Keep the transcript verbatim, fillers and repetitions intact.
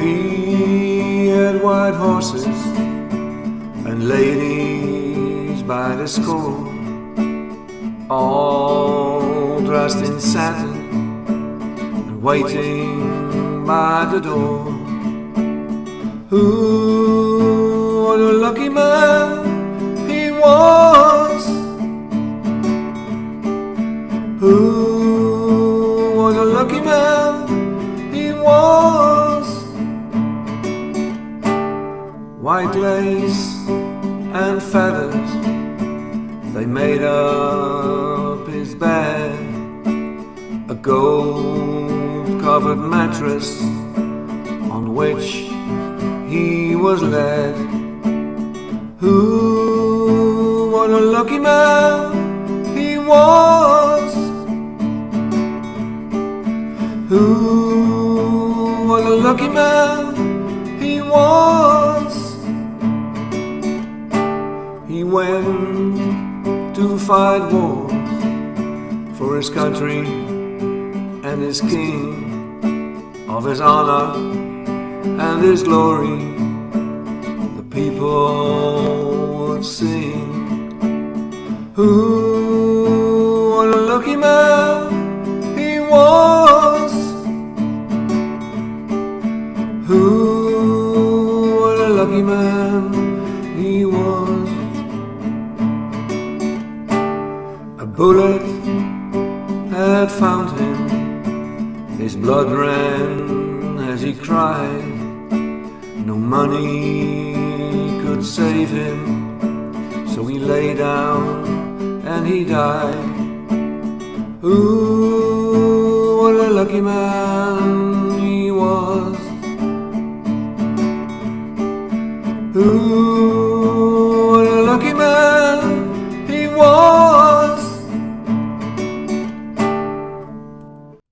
He had white horses and ladies by the score, all dressed in satin and waiting by the door. Who, what a lucky man he was! Who, what a lucky man he was! White lace and feathers, they made up his bed. A gold-covered mattress on which he was led. Who, what a lucky man he was! Who, what a lucky man he was! He went to fight wars for his country and his king, of his honor and his glory the people would sing. Who, what a lucky man he was! Who, what a lucky man he was! A bullet had found him, his blood ran as he cried. No money could save him, so he lay down and he died. Ooh, what a lucky man he was. Ooh.